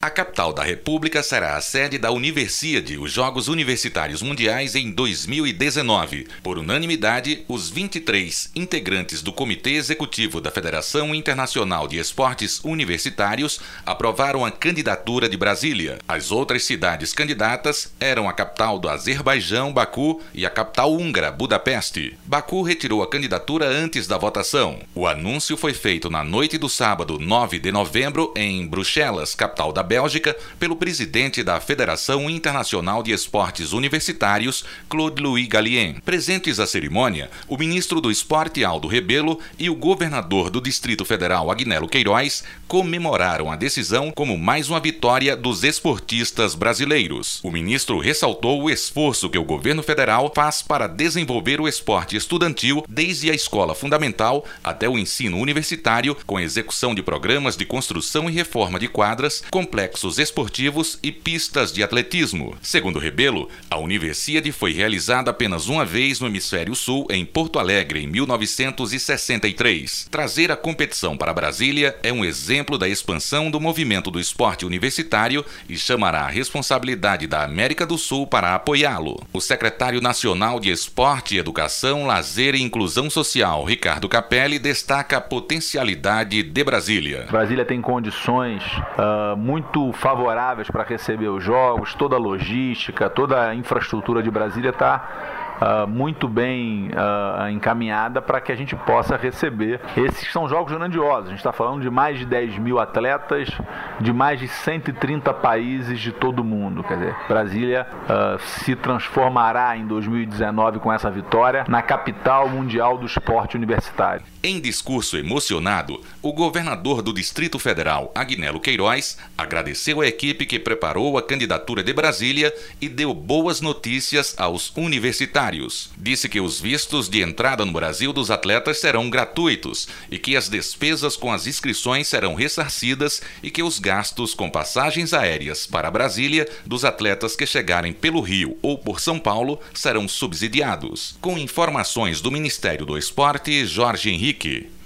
A capital da República será a sede da Universiade, os Jogos Universitários Mundiais em 2019. Por unanimidade, os 23 integrantes do Comitê Executivo da Federação Internacional de Esportes Universitários aprovaram a candidatura de Brasília. As outras cidades candidatas eram a capital do Azerbaijão, Baku, e a capital húngara, Budapeste. Baku retirou a candidatura antes da votação. O anúncio foi feito na noite do sábado, 9 de novembro, em Bruxelas, capital da Bélgica, pelo presidente da Federação Internacional de Esportes Universitários, Claude-Louis Gallien. Presentes à cerimônia, o ministro do Esporte, Aldo Rebelo, e o governador do Distrito Federal, Agnello Queiroz, comemoraram a decisão como mais uma vitória dos esportistas brasileiros. O ministro ressaltou o esforço que o governo federal faz para desenvolver o esporte estudantil desde a escola fundamental até o ensino universitário, com a execução de programas de construção e reforma de quadras, complexos esportivos e pistas de atletismo. Segundo Rebelo, a Universiade foi realizada apenas uma vez no Hemisfério Sul, em Porto Alegre, em 1963. Trazer a competição para Brasília é um exemplo da expansão do movimento do esporte universitário e chamará a responsabilidade da América do Sul para apoiá-lo. O secretário nacional de Esporte, Educação, Lazer e Inclusão Social, Ricardo Capelli, destaca a potencialidade de Brasília. Brasília tem condições muito favoráveis para receber os jogos, toda a logística, toda a infraestrutura de Brasília está muito bem encaminhada para que a gente possa receber. Esses são jogos grandiosos, a gente está falando de mais de 10 mil atletas, de mais de 130 países de todo o mundo. Quer dizer, Brasília se transformará em 2019 com essa vitória na capital mundial do esporte universitário. Em discurso emocionado, o governador do Distrito Federal, Agnello Queiroz, agradeceu a equipe que preparou a candidatura de Brasília e deu boas notícias aos universitários. Disse que os vistos de entrada no Brasil dos atletas serão gratuitos e que as despesas com as inscrições serão ressarcidas e que os gastos com passagens aéreas para Brasília dos atletas que chegarem pelo Rio ou por São Paulo serão subsidiados. Com informações do Ministério do Esporte, Jorge Henrique.